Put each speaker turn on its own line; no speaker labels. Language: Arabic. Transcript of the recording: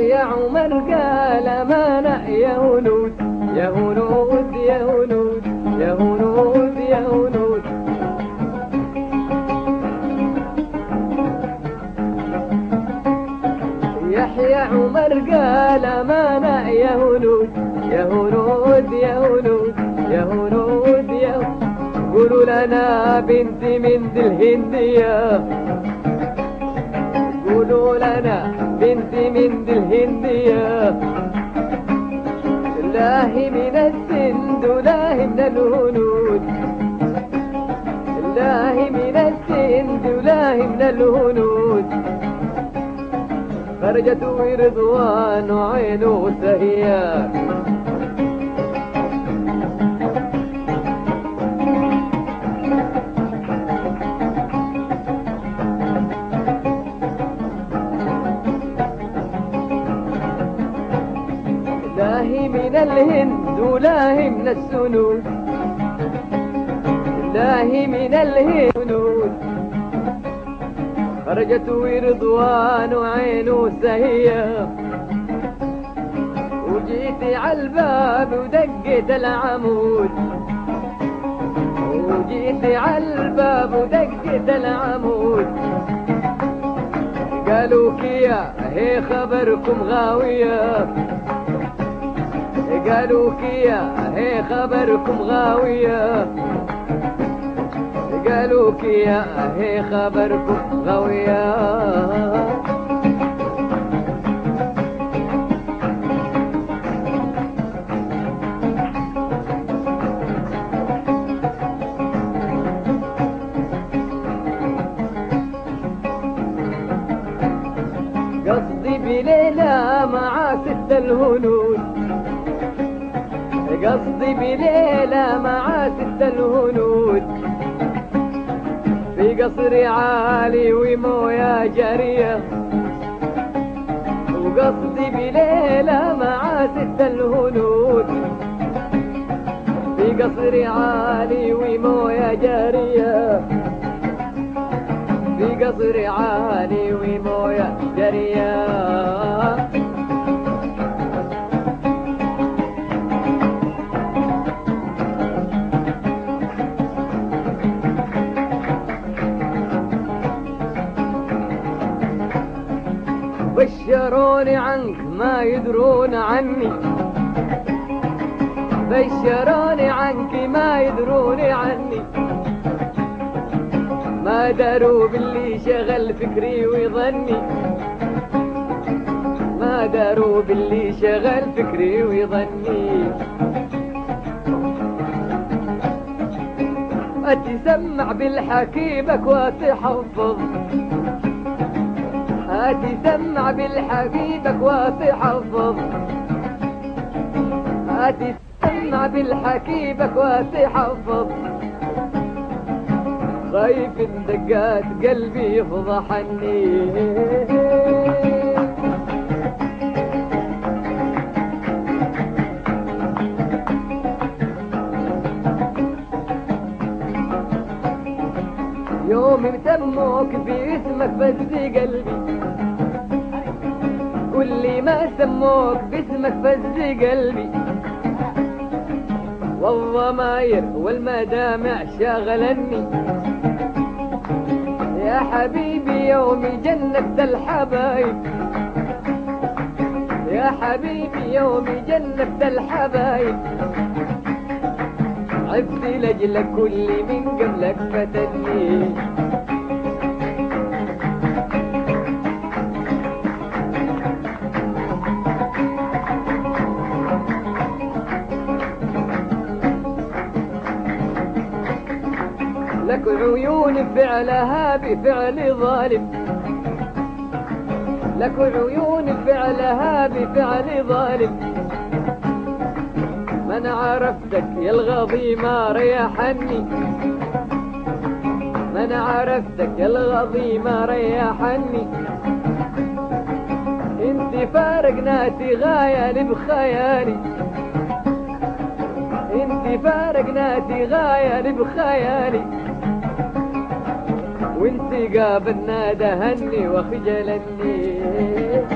يحيى عمر قال أمانة يا هنود يا هنود يا هنود يا هنود يا هنود. يحيى عمر قال أمانة يا هنود يا هنود يا هنود يا هنود يا هنود. قولوا لنا بنت من ذي الهندية، قولوا لنا بنت من ذي الهندية، الله من السند وله من الهنود، الله من السند وله من الهنود. خرجت ورضوان وعينه سهيا، لاهي من الهند ولاهي من السنود، لاهي من الهند. خرجت ورضوان وعينه سهية، وجيت عالباب ودقيت العمود، وجيت عالباب ودقيت العمود. قالوا كيا هي خبركم غاوية، قالوا كيا هي خبركم غاوية، قالوا كيا هي خبركم غاوية. قصدي بليلة مع ست الهنود، قصدي بليلة مع ست الهنود، في قصر عالي ومويا جارية. وقصدي بليلة مع ست الهنود، في قصر عالي ومويا جارية، في قصر عالي ومويا جارية. بشروني عنك ما يدرون عني، بشروني عنك ما يدرون عني، ما داروا باللي شغل فكري ويظني، ما داروا باللي شغل فكري ويظني. أتسمع بالحكيبك وتحفظ، أتسمع بالحبيبك وتحفظ، أتسمع بالحكيبك وتحفظ. خايف ان دقات قلبي يفضحني، يوم مسموك باسمك فز قلبي، كل ما سموك باسمك فز قلبي. والضماير والمدامع شاغلني، يا حبيبي يومي جنبت الحبايب، يا حبيبي يومي جنبت الحبايب. عبت لجلك كل من قبلك فتني، لك عيون فعلها بفعل ظالم، لك عيون فعلها بفعل ظالم. من عرفتك يا الغضي ما ريحني، من عرفتك يا الغضي ما ريحني. انت فارقناتي غاية بخيالي، انت فارقناتي غاية بخيالي. وانت قابلنا دهني وخجلني.